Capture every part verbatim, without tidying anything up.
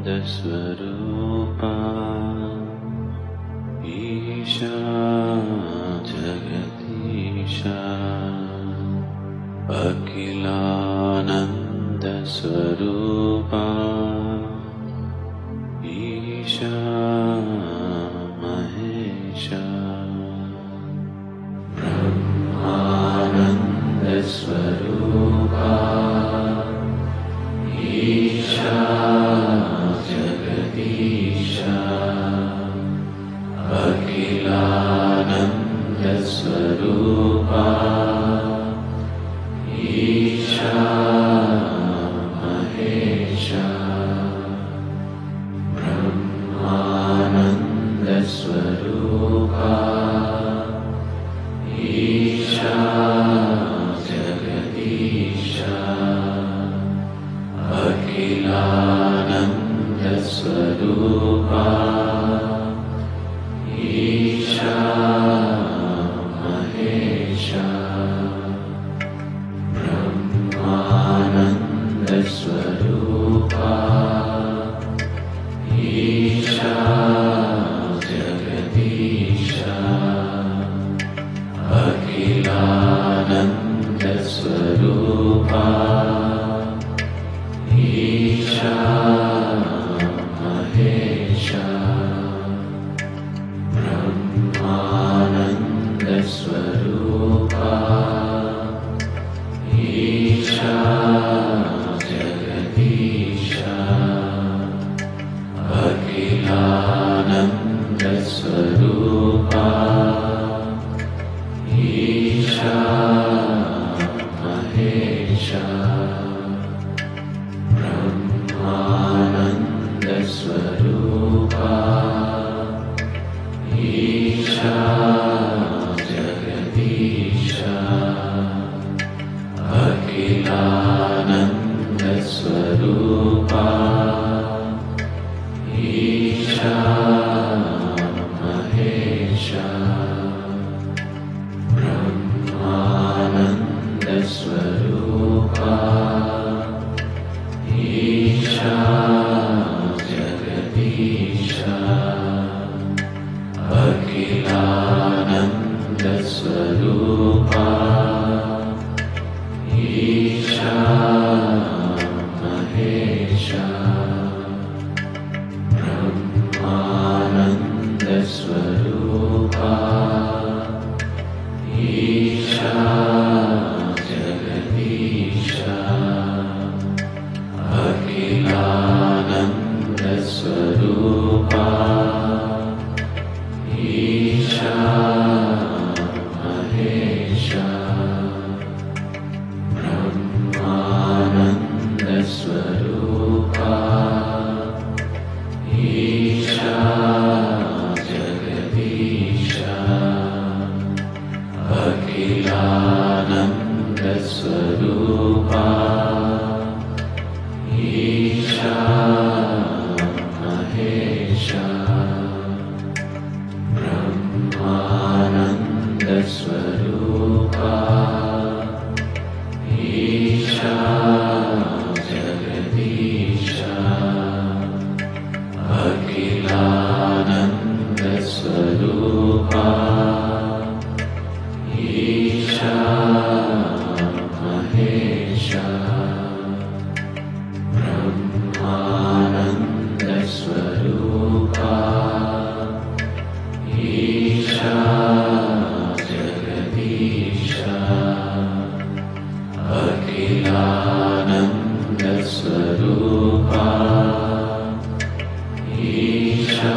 स्वरूपा ईशा जगदीशा अखिलानंद स्वरूपा ईशा महेशा ब्रह्मानंद स्वरूपा ईशा जगदीशा अखिलानंद स्वरूपा ईशा महेशा ब्रह्मानंद स्वरूपा ईशा जगदीशा अखिलानंद स्वरूपा ईशा महेशा ब्रह्मानंद स्वरूपा ईशा जगदीशा अखिलानंद स्वरूपा ईशा महेशा ब्रह्मानंद स्वरूपा ईशा जगदीशा अखिलानंद स्वरूपा ईशा महेशा ब्रह्मानंद स्वरूपा ईशा जगदीशा अखिलानंद स्वरूपा ईशा महेशा ब्रह्मानंद स्वरूपा ईशा जगदीशा अखिलानंद स्वरूपा ईशा महेशा ब्रह्मानंद स्वरूपा ईशा जगदीशा अखिलानंद स्वरूपा ईशा महेशा ब्रह्मानंद स्वरूपा ईशा जगदीशा अखिलानंद स्वरूपा ईशा महेशा ब्रह्मानंद स्वरूपा ईशा जगदीशा अखिलानंद स्वरूपा ईशा महेशा ब्रह्मानंद स्वरूपा ईशा जगदीशा अखिलानंद स्वरूपा ईशा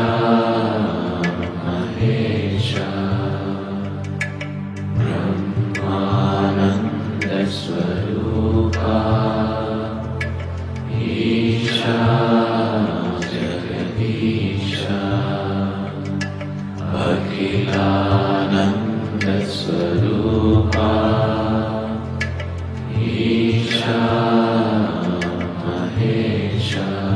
महेशा ब्रह्मानंद स्वरूपा ईशा जगदीशा अखिलानंद स्वरूपा ईशा महेशा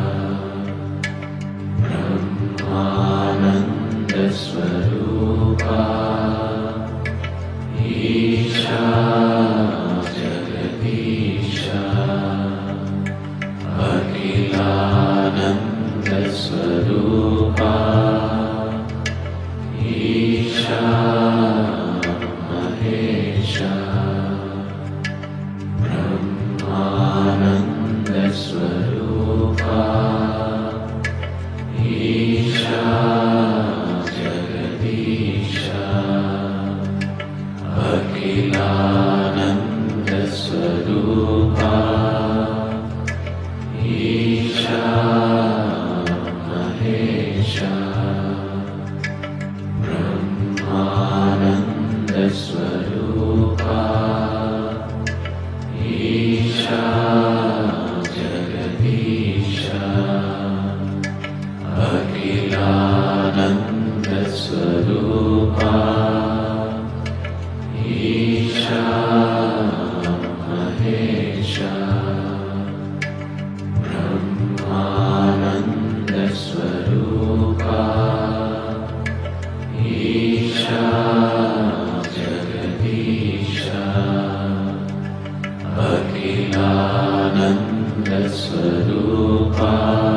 अखिलानन्दस्वरूपा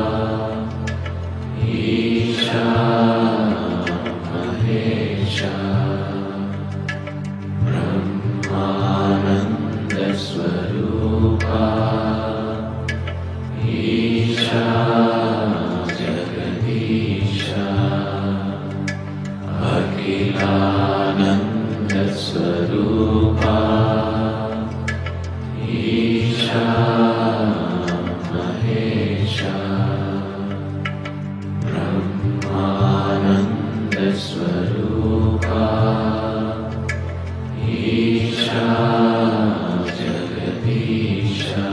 ईशा महेशा ब्रह्मानन्दस्वरूपा ईशा जगदीशा अखिलानन्दस्वरूपा ईशा महेशा ब्रह्मानन्दस्वरूपा ईशा जगदीशा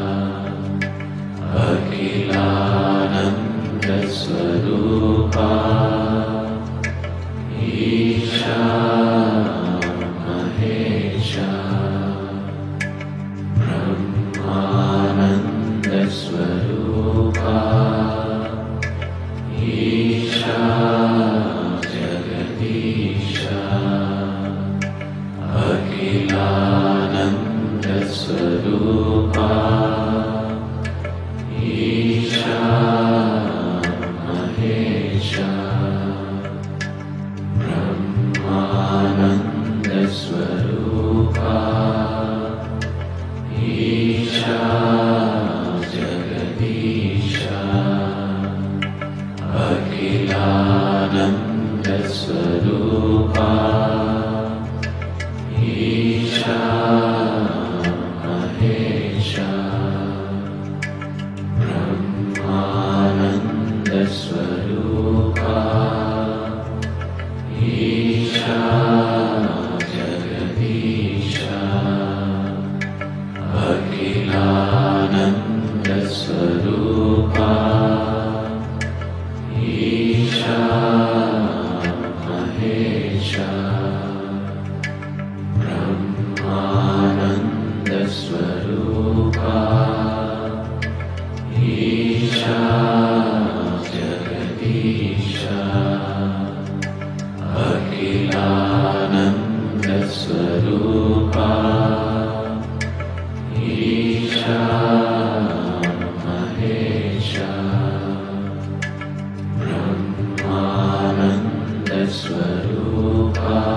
अखिलानन्दस्वरूपा ईशा महेशा ब्रह्मानन्दस्वरूपा ईशा जगदीशा अखिलानन्दस्वरूपा ईशा महेशा ब्रह्मानन्दस्वरूपा ईशा जगदीशा अखिलानन्दस्वरूपा ईशा महेशा ब्रह्मानन्दस्वरूपा ईशा जगदीशा अखिलानन्दस्वरूपा ईशा महेशा ब्रह्मानन्दस्वरूपा ईशा जगदीशा अखिलानन्दस्वरूपा ईशा महेशा ब्रह्मानन्दस्वरूपा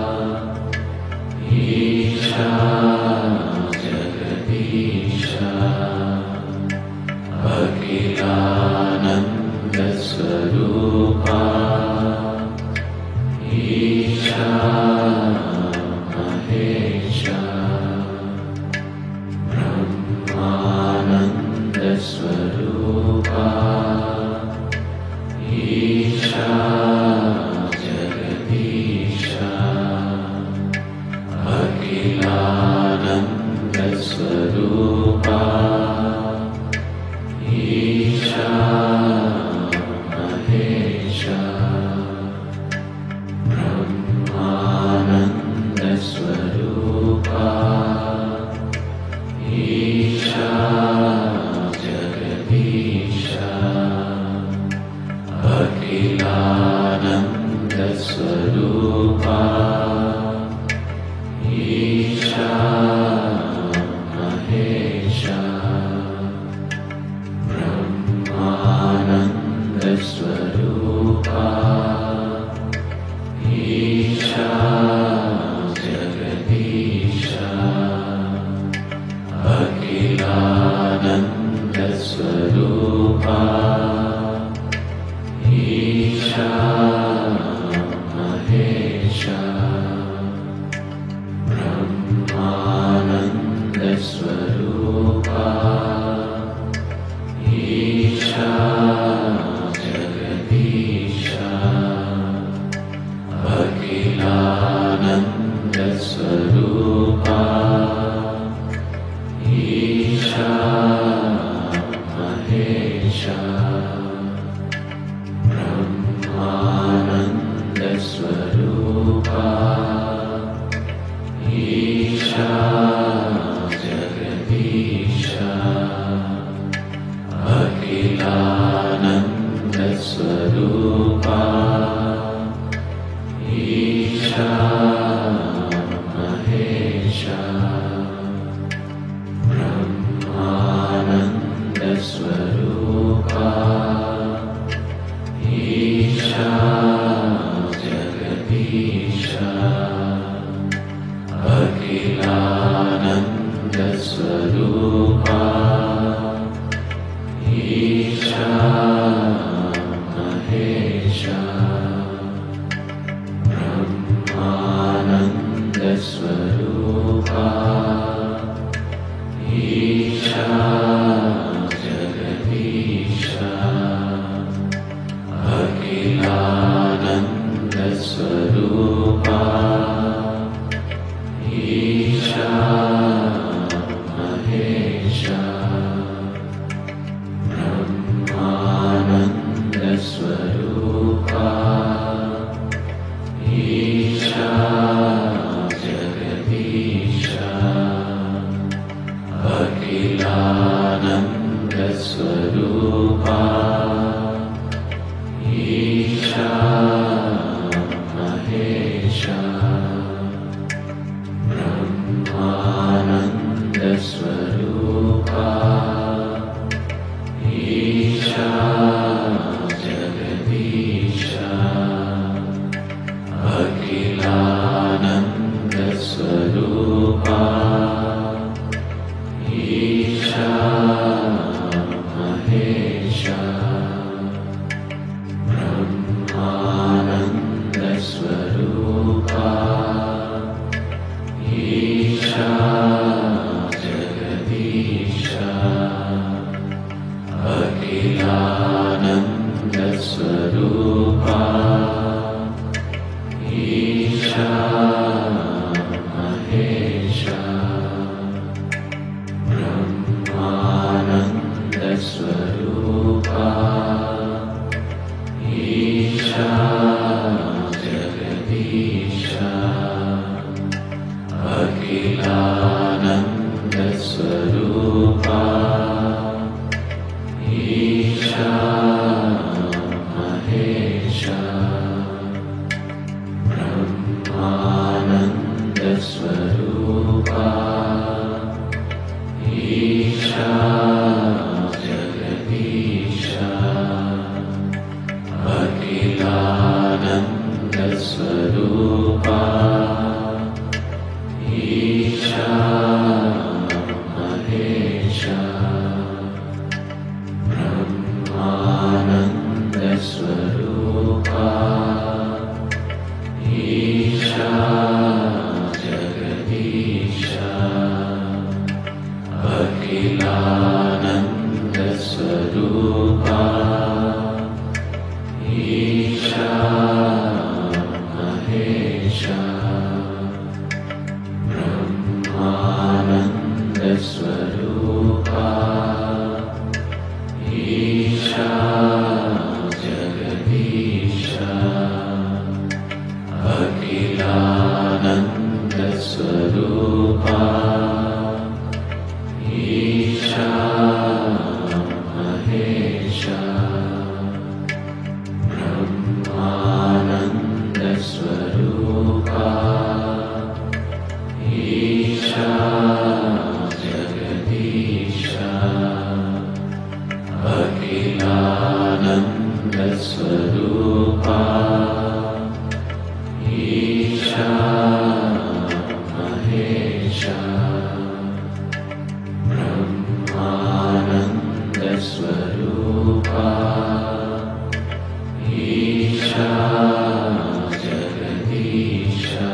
ईशा जगदीशा अखिलानन्दस्वरूपा ईशा महेशा ब्रह्मानन्दस्वरूपा ईशा जगदीशा अखिलानन्दस्वरूपा ईशा महेशा ब्रह्मानन्दस्वरूपा ईशा जगदीशा अखिलानन्दस्वरूपा ईशा महेशा ब्रह्मानन्दस्वरूपा ईशा जगदीशा अखिलानन्दस्वरूपा ईशा महेशा ब्रह्मानन्दस्वरूपा ईशा जगदीशा अखिलानन्दस्वरूपा ईशा महेशा ब्रह्मा अखिलानन्दस्वरूपा ईशा महेशा ब्रह्मानन्दस्वरूपा ईशा जगदीशा अखिलानन्दस्वरूपा ईशा महेशा ब्रह्मानन्दस्वरूपा ईशा जगदीशा अखिलानन्दस्वरूपा ईशा महेशा ब्रह्मानन्दस्वरूपा ईशा जगदीशा अखिलानन्दस्वरूपा ईशा महेशा ब्रह्मानन्दस्वरूपा ईशा जगदीशा अखिलानन्दस्वरूपा ईशा महेशा ब्रह्मानन्दस्वरूपा ईशा जगदीशा अखिलानन्दस्वरूपा ईशा महेशा ब्रह्मानन्दस्वरूपा ईशा जगदीशा अखिलानन्दस्वरूपा ईशा महेशा ब्रह्मानन्दस्वरूपा ईशा जगदीशा अखिलानन्दस्वरूपा ईशा महेशा ब्रह्मानन्दस्वरूपा ईशा जगदीशा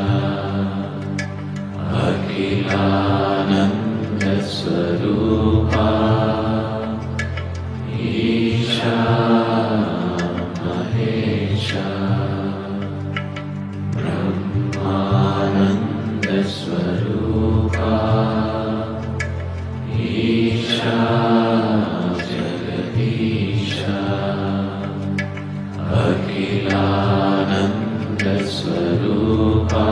अखिलानन्दस्वरूपा ईशा महेशा ब्रह्मानन्दस्वरूपा ईशा जगदीशा अखिलानन्दस्वरूपा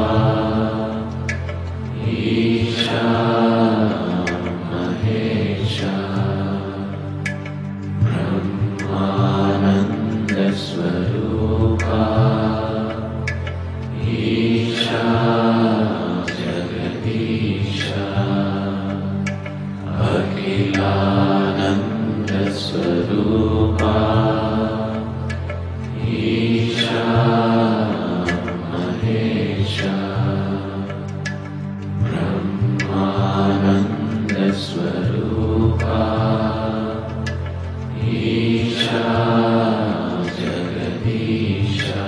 ईशा महेशा ब्रह्मानन्दस्वरूपा ईशा जगदीशा अखिलानन्दस्वरूपा ईशा महेशा ब्रह्मानन्दस्वरूपा ईशा जगदीशा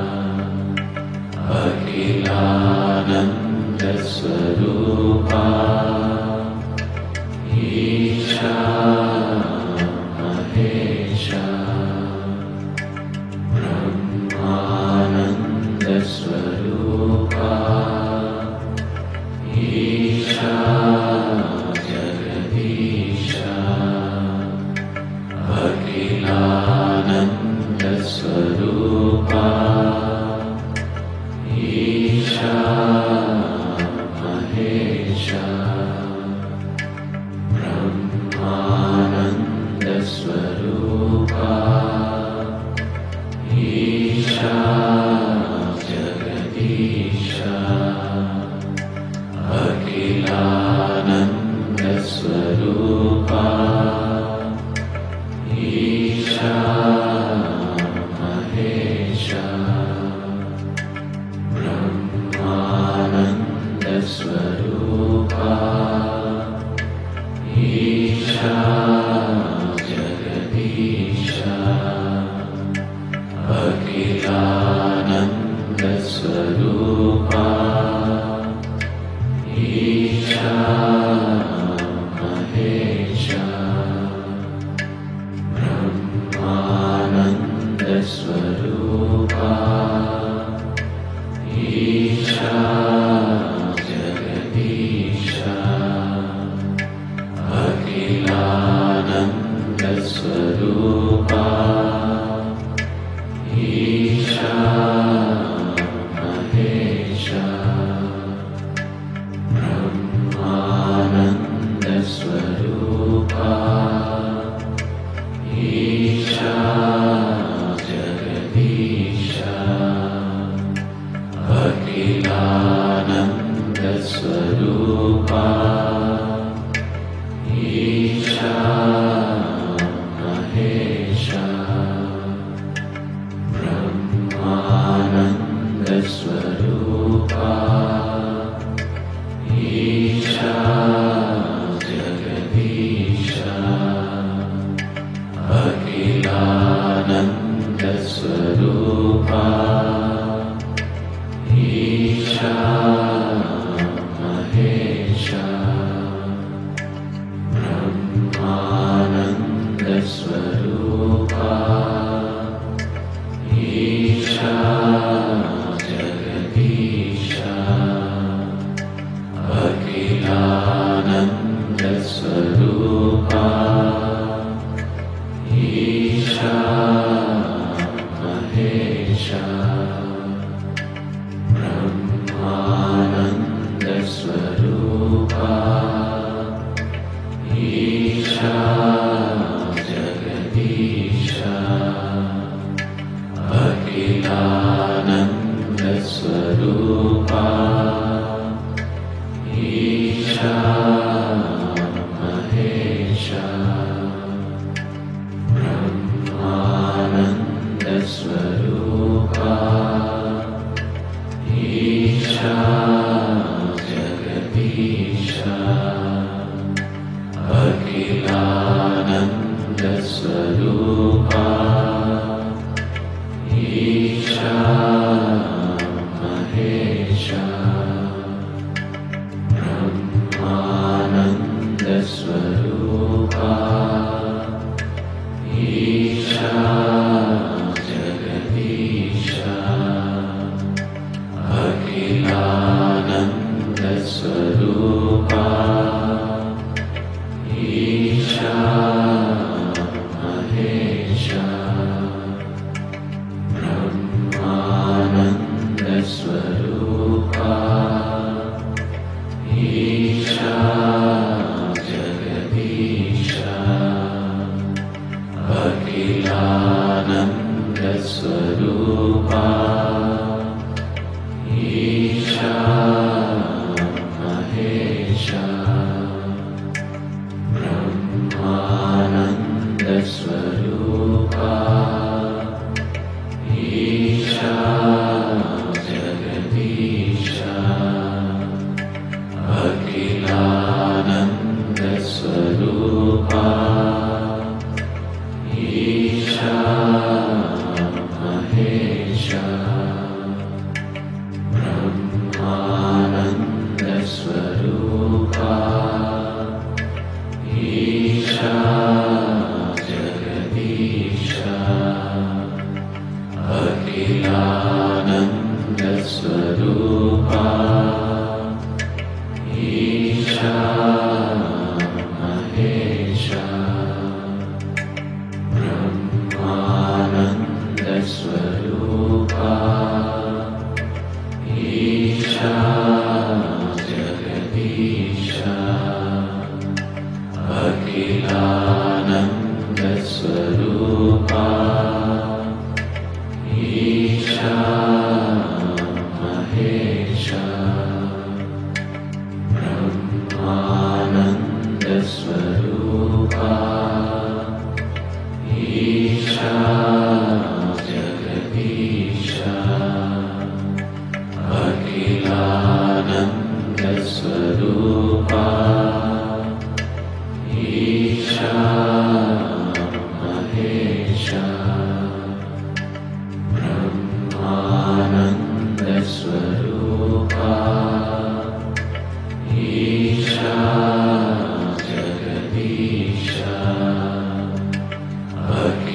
अखिलानन्दस्वरूपा ईशा महेशा ब्रह्मानन्दस्वरूपा ईशा जगदीशा अखिलानन्दस्वरूपा ईशा महेशा ब्रह्मानन्दस्वरूपा स्वरूपा ईशा जगदीशा अखिलानंद स्वरूपा ईशा महेशा ब्रह्मानंद स्वरूपा ईशा जगदीशा अखिलानंद स्वरूपा ईशा महेशा ब्रह्मानंद स्वरूपा ईशा जगदीशा अखिलानंद स्वरूपा ईशा महेशा ब्रह्मानंद स्वरूपा ईशा जगदीशा अखिलानंद स्वरूपा ईशा महेशा ब्रह्मानंद स्वरूपा ईशा जगदीशा अखिलानंद स्वरूपा ईशा महेशा ब्रह्मानंद स्वरूपा ईशा जगदीशा अखिलानंद स्वरूपा ईशा महेशा ब्रह्मानंद स्वरूपा ईशा जगदीशा अखिलानंद स्वरूपा ईशा महेशा ब्रह्मानंद स्वरूपा ईशा जगदीशा अखिलानंद स्वरूपा ईशा महेशा ब्रह्मानंद स्वरूपा ईशा जगदीशा अखिलानंद स्वरूपा ईशा महेशा ब्रह्मानंद स्वरूपा ईशा जगदीशा अखिलानंद स्वरूपा ईशा महेशा ब्रह्मानंद स्वरूपा ईशा जगदीशा अखिलानंद स्वरूपा ईशा महेशा ब्रह्मानंद स्वरूपा ईशा जगदीशा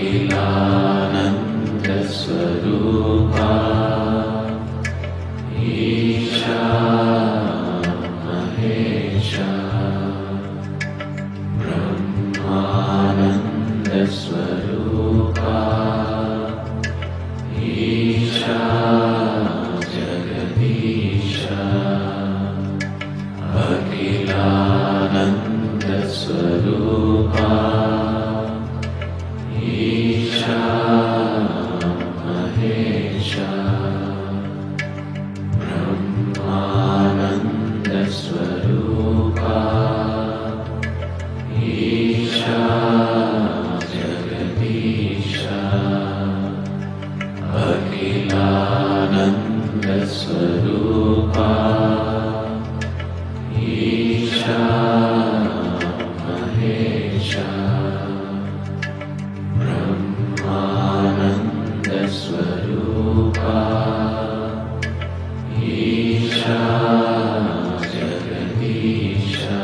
अखिलानन्दस्वरूपा ईशा महेशा ब्रह्मानन्दस्वरूपा ईशा जगदीशा अखिलानन्दस्वरूपा ईशा महेशा ब्रह्मानन्दस्वरूपा ईशा जगदीशा अखिलानन्दस्वरूपा ईशा महेशा ब्रह्मानन्दस्वरूपा ईशा जगदीशा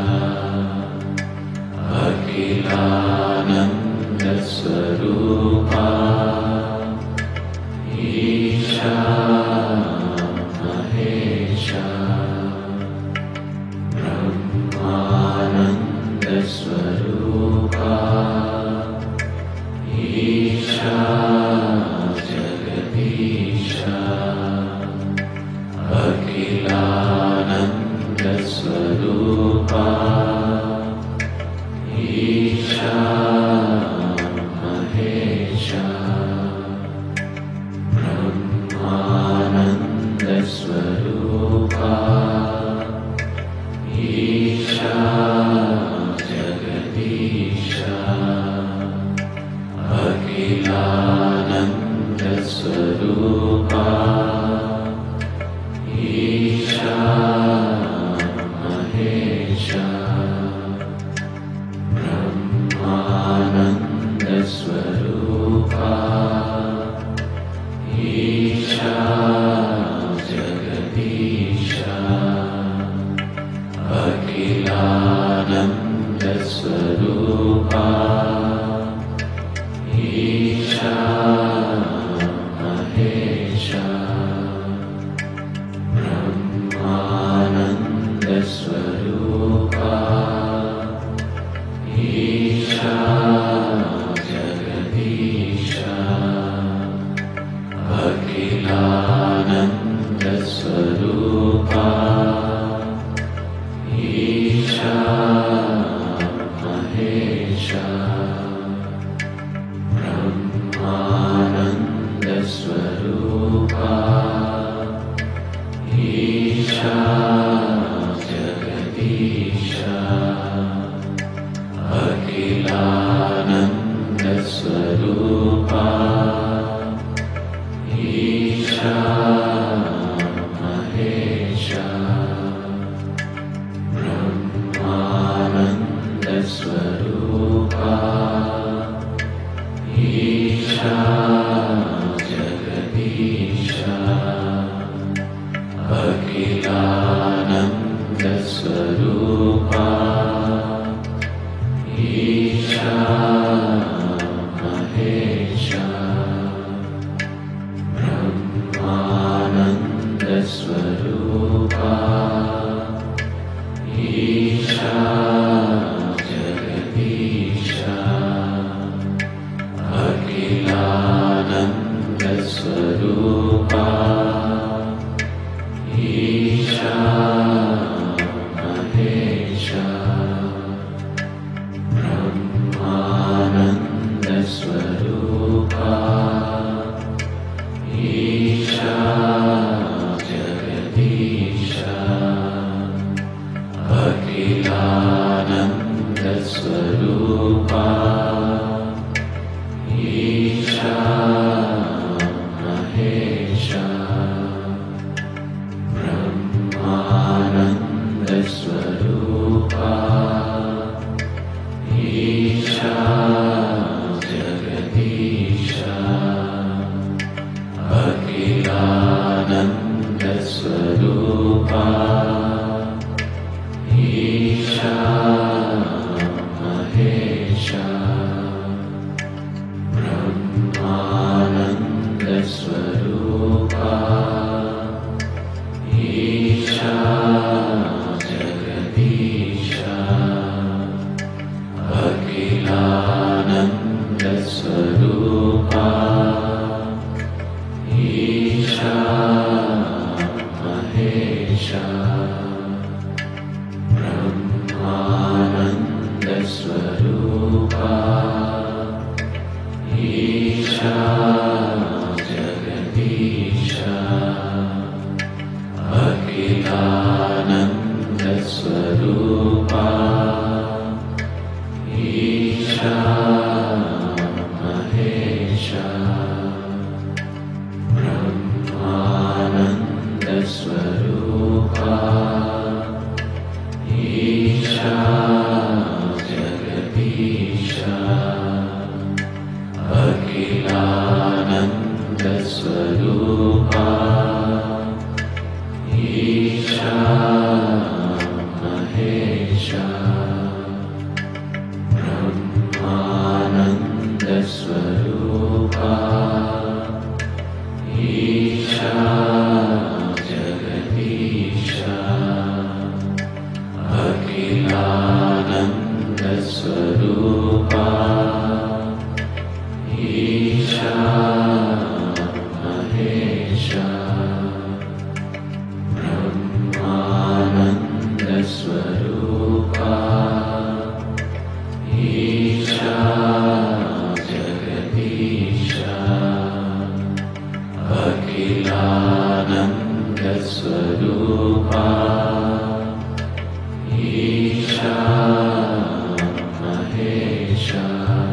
अखिलानन्दस्वरूपा ईशा महेशा ब्रह्मानन्दस्वरूपा ईशा जगदीशा अखिलानन्दस्वरूपा ईशा महेशा ब्रह्मानन्दस्वरूपा ईशा जगदीशा अखिलानन्दस्वरूपा ईशा महेशा ब्रह्मानन्दस्वरूपा ईशा जगदीशा अखिलानन्दस्वरूपा ईशा महेशा ब्रह्मानन्दस्वरूपा ईशा जगदीशा अखिलानन्दस्वरूपा ईशा महेशा ब्रह्मानन्दस्वरूपा ईशा जगदीशा अखिलानन्दस्वरूपा ईशा महेशा ब्रह्मानन्दस्वरूपा ईशा जगदीशा अखिलानन्दस्वरूपा ईशा महेशा ब्रह्मानन्दस्वरूपा ईशा जगदीशा अखिलानन्दस्वरूपा ईशा महेशा ब्रह्मानन्दस्वरूपा ईशा जगदीशा अखिलानन्दस्वरूपा ईशा अखिलानन्दस्वरूपा ईशा महेशा ब्रह्मानन्दस्वरूपा ईशा जगदीशा अखिलानन्दस्वरूपा ईशा महेशा ब्रह्मानन्दस्वरूपा ईशा जगदीशा अखिलानन्दस्वरूपा ईशा महेशा ब्रह्मानन्दस्वरूपा ईशा जगदीशा अखिलानन्दस्वरूपा ईशा महेशा ब्रह्मानन्दस्वरूपा ईशा जगदीशा अखिलानन्दस्वरूपा ईशा महेशा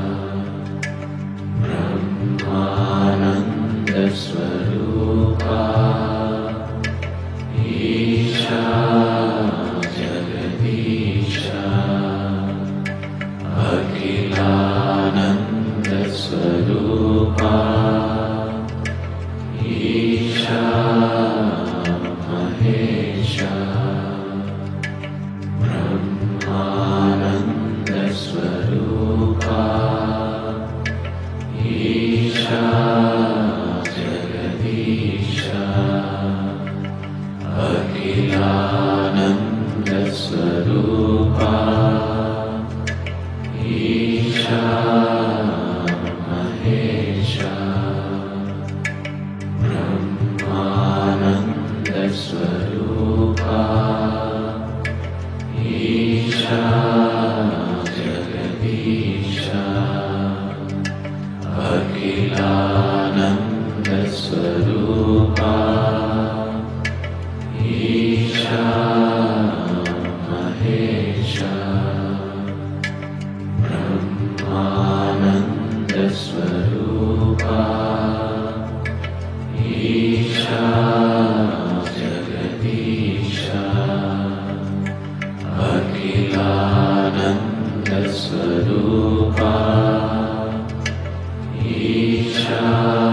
ब्रह्मानन्दस्वरूपा ईशा जगदीशा अखिलानन्दस्वरूपा ईशा महेशा ब्रह्मानन्दस्वरूपा ईशा जगदीशा अखिलानन्दस्वरूपा ईशा महेशा ब्रह्मानन्दस्वरूपा ईशा जगदीशा अखिलानन्दस्वरूपा ईशा महेशा ब्रह्मानन्दस्वरूपा ईशा जगदीशा अखिलानन्दस्वरूपा ईशा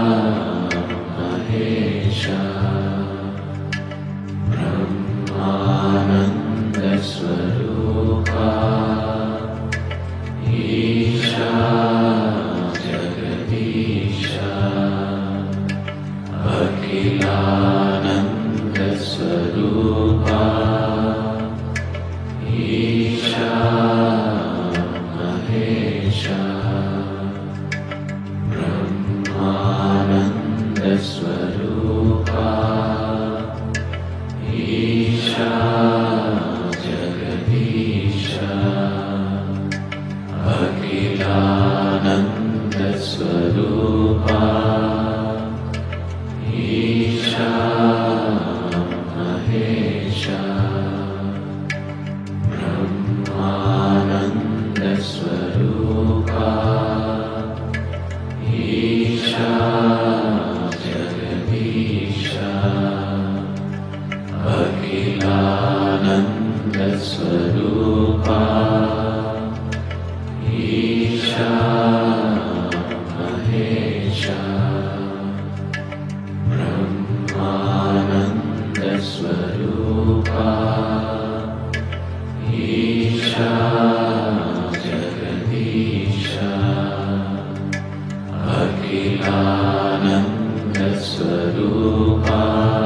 महेशा ब्रह्मानन्दस्वरूपा ईशा जगदीशा अखिलानन्दस्वरूपा ईशा महेशा ब्रह्मानन्दस्वरूपा ईशा जगदीशा अखिलानन्दस्वरूपा ईशा महेशा ब्रह्मानन्दस्वरूपा ईशा जगदीशा अखिलानन्दस्वरूपा ईशा महेशा ब्रह्मानन्दस्वरूपा ईशा जगदीशा अखिलानन्दस्वरूपा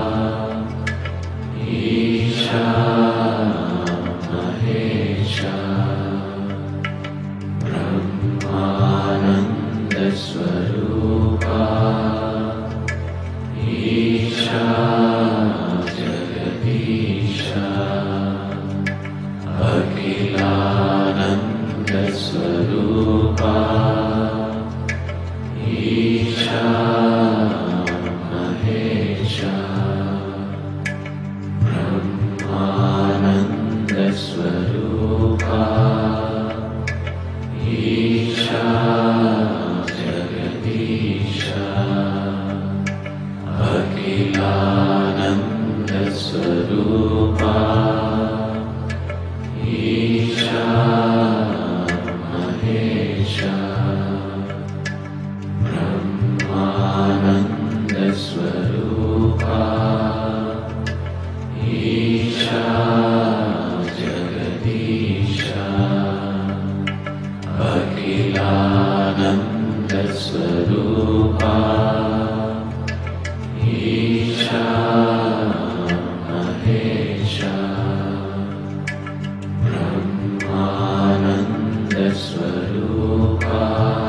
ईशा महेशा ब्रह्मा स्वरूपा ईशा जगदीशा अखिलानंद स्वरूपा ईशा महेशा ब्रह्मानंद स्वरूपा ईशा जगदीशा अखिलानंद स्वरूपा ईशा महेशा ब्रह्मानंद स्वरूपा ईशा जगदीशा अखिलानंद स्वरूपा ईशा महेशा ब्रह्मानंद स्वरूपा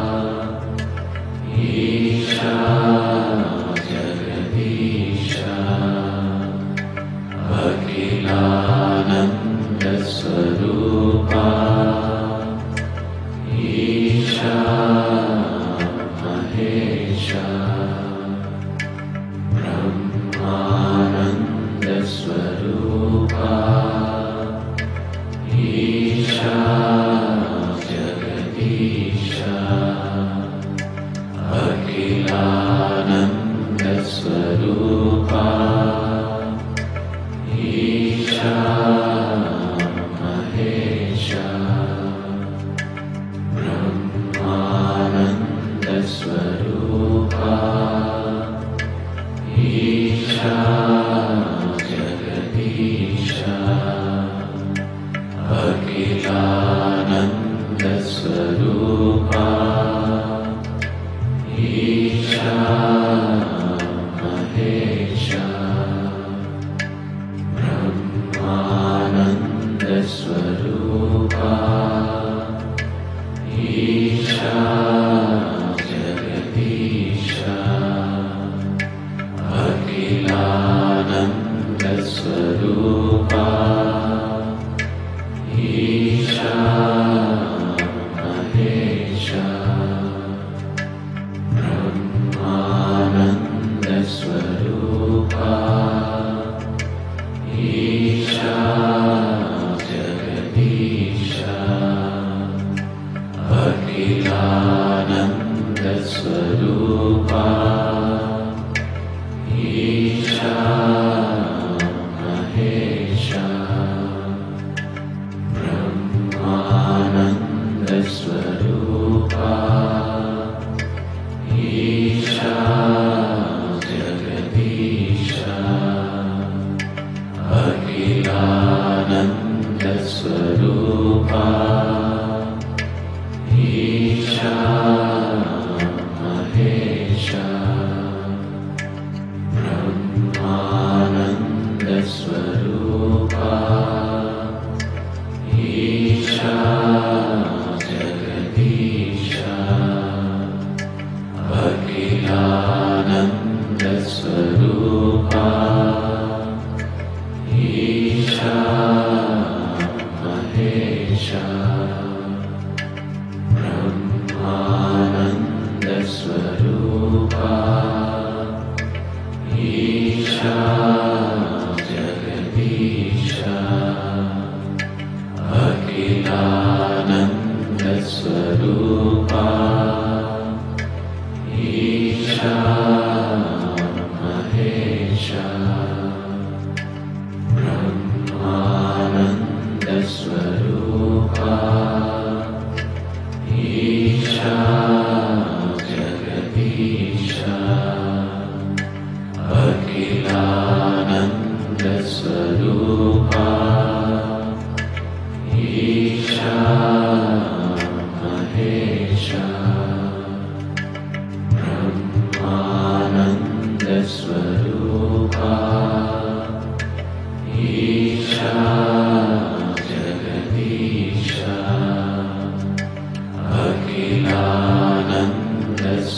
ईशा जगदीशा अखिलानंद स्वरूपा ईशा महेशा ब्रह्मानंद स्वरूपा ईशा जगदीशा अखिलानंद स्वरूपा ईशा महेशा ब्रह्मानंद स्वरूपा ईशा जगदीशा अखिलानंद स्वरूपा ईशा महेशा ब्रह्मानंद स्वरूपा ईशा जगदीशा अखिलानंद स्वरूपा ईशा महेशा ब्रह्मानंद स्वरूपा ईशा जगदीशा अखिलानंद स्वरूपा ईशा महेशा ब्रह्मानंद स्वरूपा ईशा जगदीशा अखिलानंद स्वरूपा ईशा महेशा ब्रह्मानंद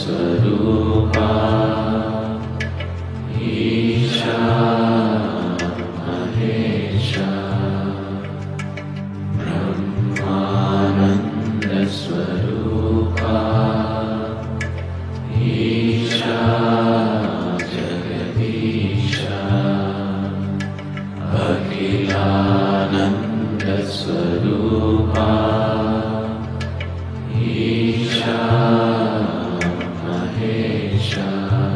स्वरूपा ईशा महेशा ब्रह्मानंद स्वरूपा ईशा जगदीशा अखिलानंद स्वरूपा ईशा महेशा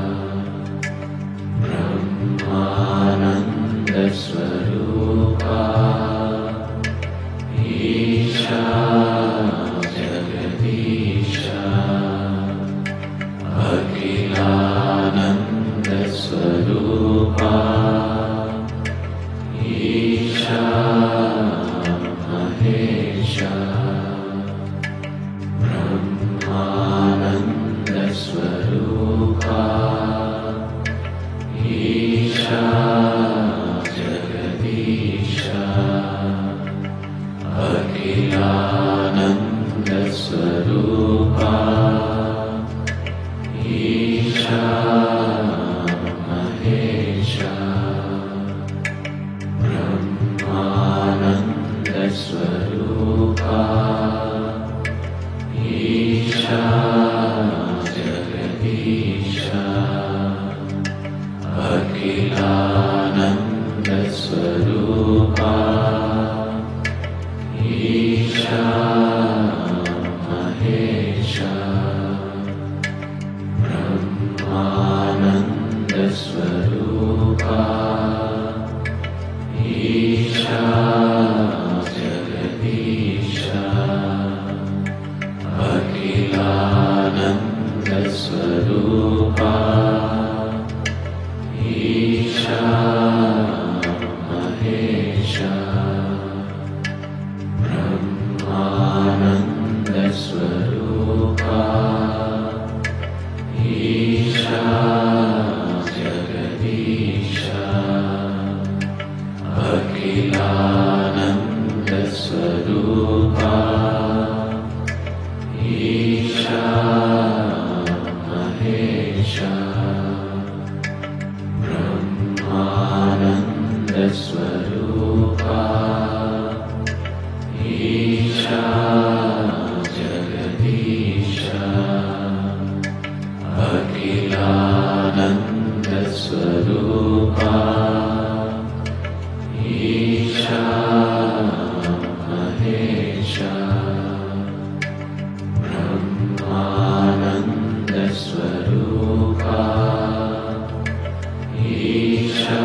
ब्रह्मानंद स्वरूपा ईशा जगदीशा अखिलानंद स्वरूपा ईशा महेशा ब्रह्मानंद स्वरूपा ईशा जगदीशा अखिलानंद स्वरूपा ईशा महेशा ब्रह्मानंद स्वरूपा ईशा जगदीशा अखिलानंद स्वरूपा ईशा महेशा ब्रह्मानंद स्वरूपा ईशा जगदीशा अखिलानंद स्वरूपा ईशा महेशा ब्रह्मानंद स्वरूपा ईशा जगदीशा अखिलानंद स्वरूपा ईशा महेशा ब्रह्मानंद स्वरूपा ईशा जगदीशा अखिलानंद स्वरूपा ईशा महेशा ब्रह्मानंद स्वरूपा ईशा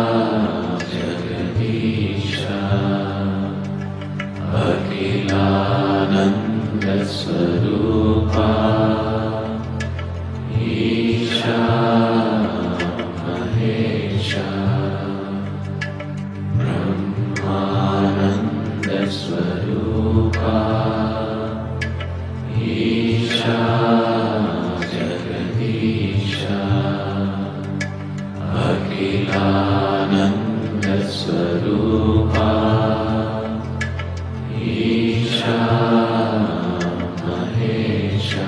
जगदीशा अखिलानंद स्वरूपा ईशा महेशा ब्रह्मानंद स्वरूपा ईशा जगदीशा अखिलानंद स्वरूपा ईशा महेशा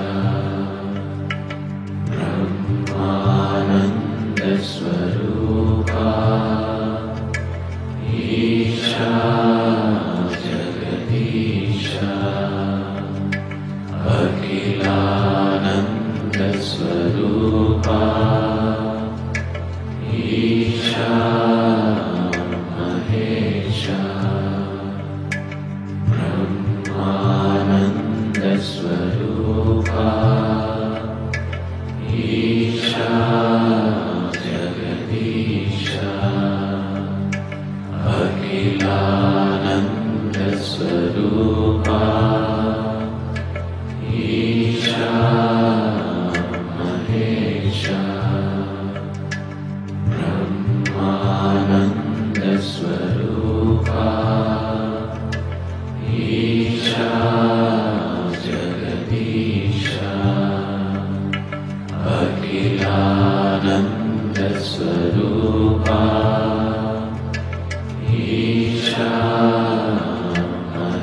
ब्रह्मानंद स्वरूपा ईशा जगदीशा अखिलानंद स्वरूपा ईशा महेशा ब्रह्मानंद स्वरूपा ईशा जगदीशा अखिलानंद स्वरूपा ईशा महेशा ब्रह्मानंद स्वरूपा ईशा जगदीशा अखिलानंद स्वरूपा ईशा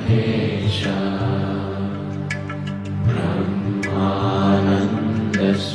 महेशा ब्रह्मानंद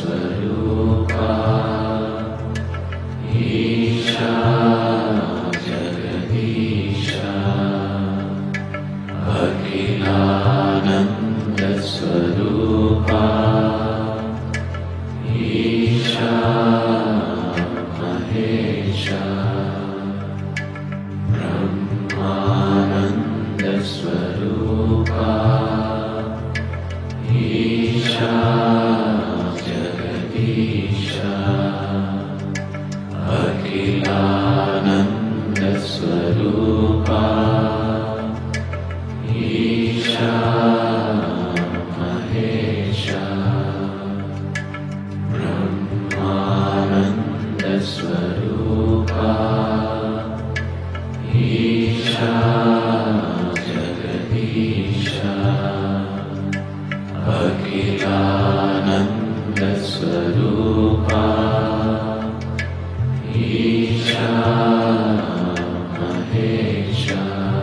अखिलानन्दस्वरूपा ईशा महेशा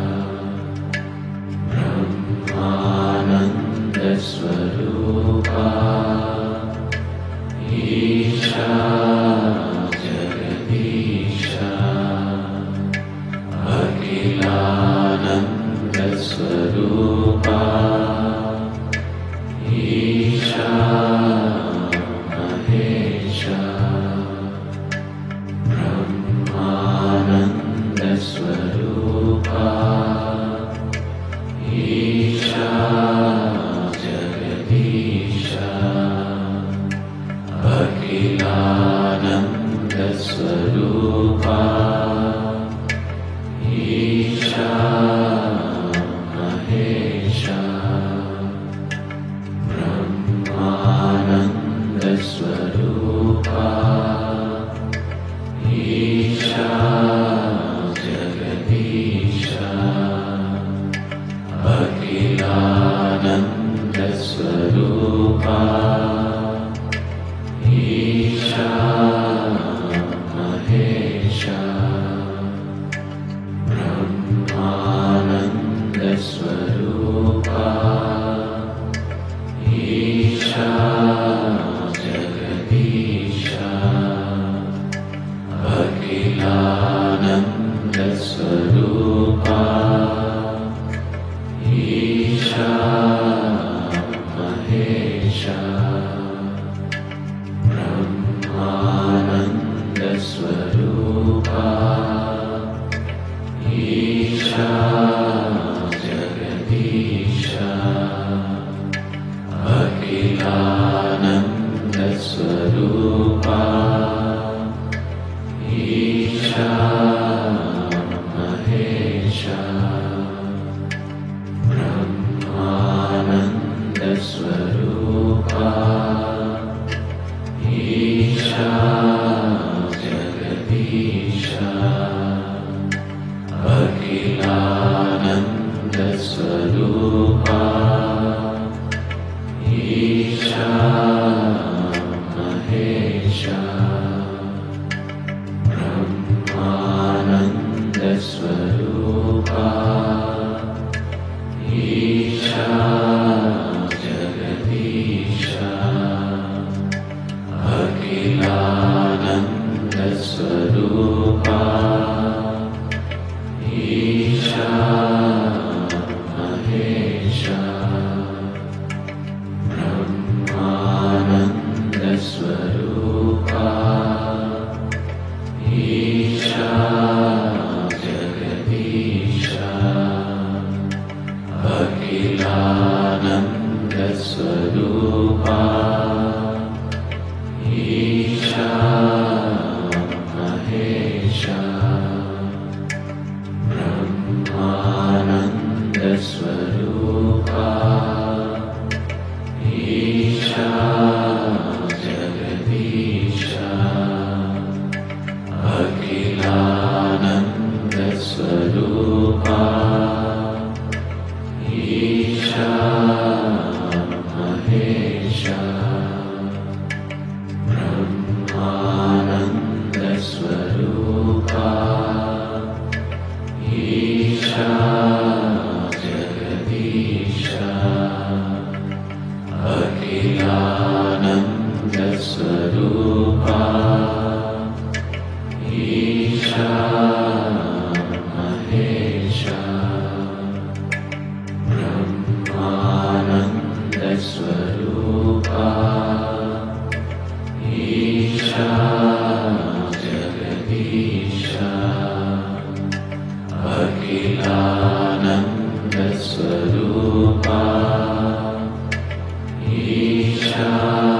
ब्रह्मानन्दस्वरूपा ईशा जगदीशा अखिलानन्दस्वरूपा ईशा महेशा ब्रह्मानन्दस्वरूपा ईशा जगदीशा अखिलानन्दस्वरूपा ईशा महेशा ब्रह्मानन्दस्वरूपा ईशा जगदीशा अखिलानन्दस्वरूपा ईशा महेशा ब्रह्मानन्दस्वरूपा ईशा जगदीशा अखिलानन्दस्वरूपा ईशा महेशा ब्रह्मानन्दस्वरूपा ईशा जगदीशा अखिलानन्दस्वरूपा ईशा महेशा ब्रह्मानन्दस्वरूपा ईशा जगदीशा अखिलानन्दस्वरूपा ईशा महेशा ब्रह्मानन्दस्वरूपा ईशा जगदीशा अखिलानन्दस्वरूपा ईशा महेशा ब्रह्मानन्दस्वरूपा ईशा जगदीशा अखिलानन्दस्वरूपा ईशा महेशा ब्रह्मानन्दस्वरूपा ईशा जगदीशा अखिलानन्दस्वरूपा ईशा महेशा ब्रह्मानन्दस्वरूपा ईशा जगदीशा अखिलानन्दस्वरूपा ईशा महेशा ब्रह्मानन्दस्वरूपा ईशा जगदीशा अखिलानन्दस्वरूपा ईशा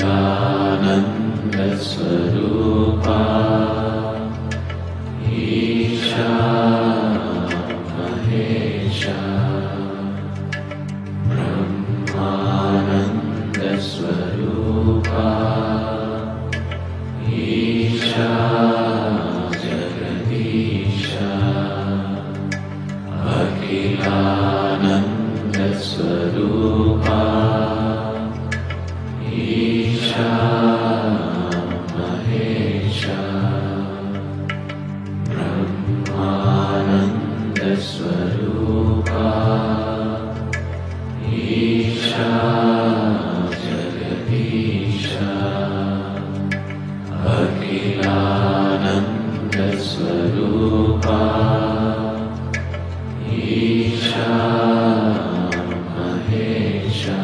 अखिलानन्दस्वरूपा ईशा महेशा ब्रह्मानन्दस्वरूपा ईशा जगदीशा अखिलानन्दस्वरूपा ईशा महेशा ब्रह्मानन्दस्वरूपा ईशा जगदीशा अखिलानन्दस्वरूपा ईशा महेशा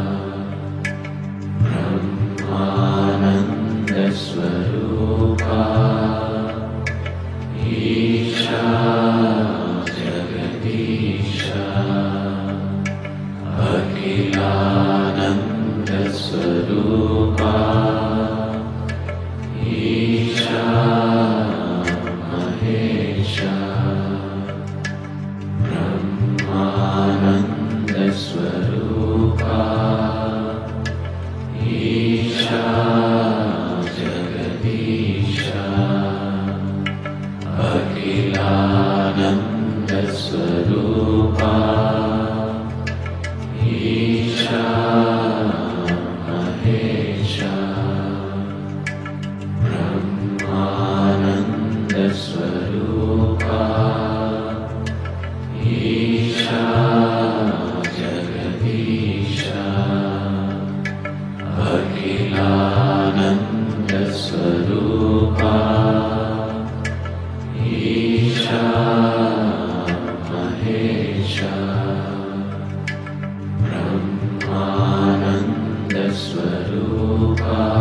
ब्रह्मानन्दस्वरूपा ईशा जगदीशा अखिलानन्दस्वरूपा ईशा महेशा ब्रह्मानन्दस्वरूपा ईशा जगदीशा अखिलानन्दस्वरूपा ईशा महेशा ब्रह्मानन्दस्वरूपा ईशा जगदीशा अखिलानन्दस्वरूपा ईशा महेशा ब्रह्मानन्दस्वरूपा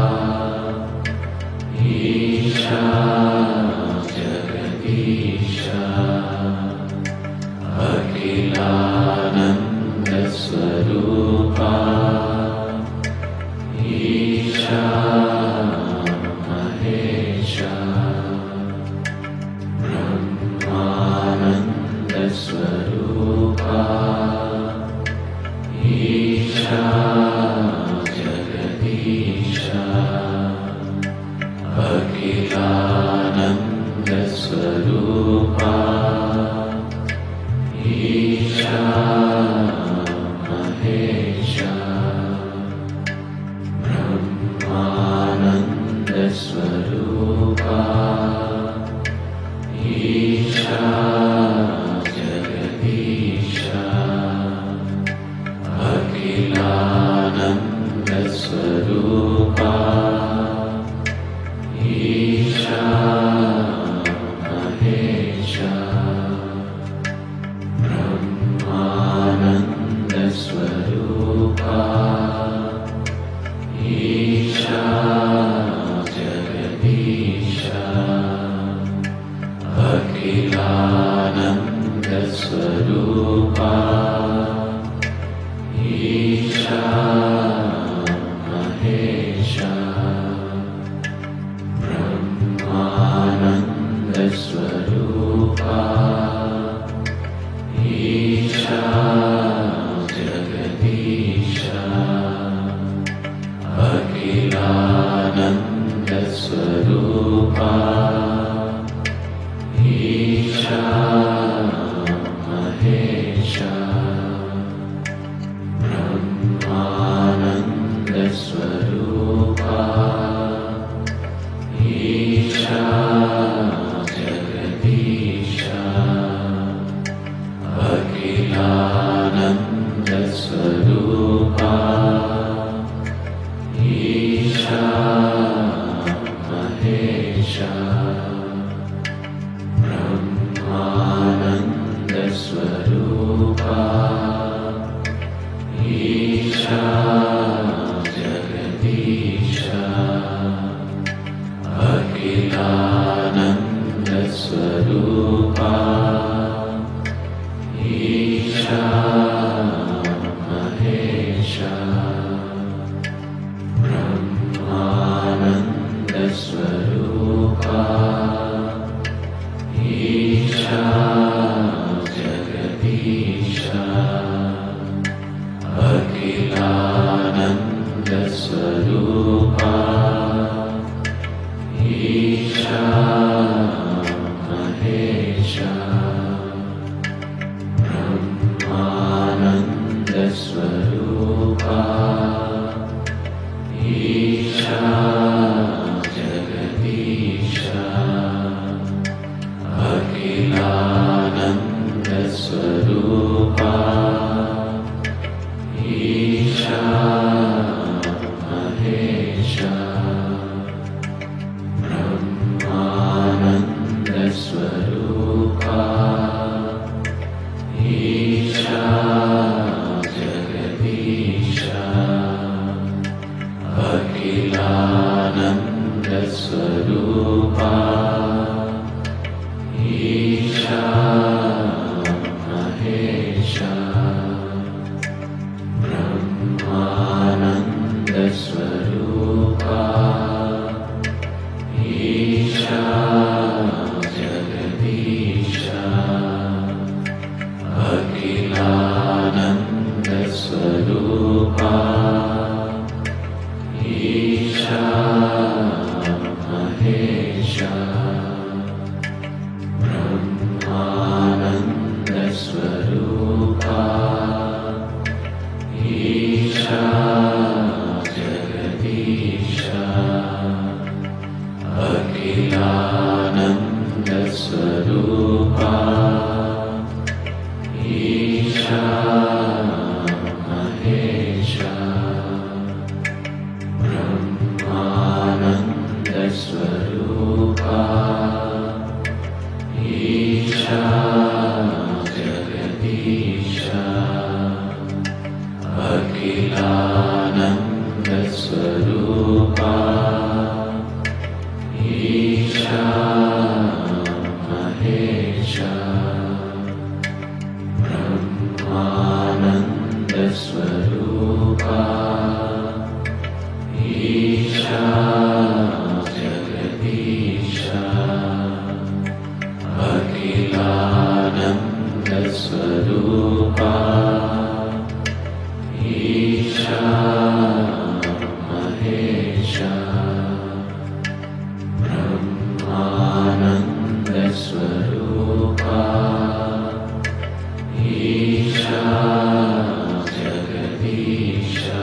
ईशा जगदीशा अखिलानन्दस्वरूपा ईशा महेशा ब्रह्मानन्दस्वरूपा ईशा जगदीशा अखिलानन्दस्वरूपा ईशा महेशा ब्रह्मानन्दस्वरूपा ईशा जगदीशा अखिलानन्दस्वरूपा ईशा महेशा ब्रह्मानन्दस्वरूपा ईशा जगदीशा अखिलानन्दस्वरूपा ईशा महेशा ब्रह्मानन्दस्वरूपा ईशा जगदीशा अखिलानन्दस्वरूपा ईशा महेशा ब्रह्मानन्दस्वरूपा ईशा जगदीशा अखिलानन्दस्वरूपा ईशा महेशा अखिलानन्दस्वरूपा ईशा महेशा ब्रह्मानन्दस्वरूपा ईशा जगदीशा अखिलानन्दस्वरूपा ईशा महेशा ब्रह्मानन्दस्वरूपा ईशा जगदीशा अखिलानन्दस्वरूपा ईशा महेशा ब्रह्मानन्दस्वरूपा ईशा जगदीशा अखिलानन्दस्वरूपा ईशा महेशा ब्रह्मानन्दस्वरूपा ईशा जगदीशा अखिलानन्दस्वरूपा ईशा महेशा ब्रह्मानन्दस्वरूपा ईशा जगदीशा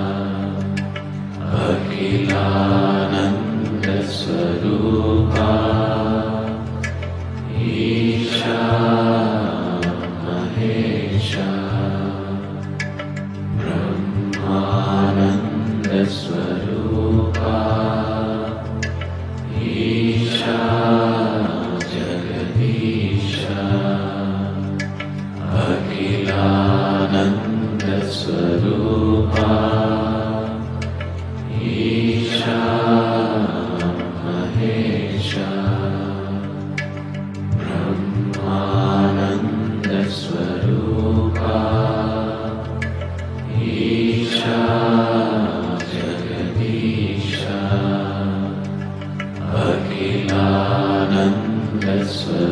अखिलानन्दस्वरूपा ईशा महेशा ब्रह्मानन्दस्वरूपा ईशा जगदीशा अखिलानन्दस्वरूपा ईशा महेशा ब्रह्मानन्दस्वरूपा ईशा जगदीशा अखिलानन्दस्वरूपा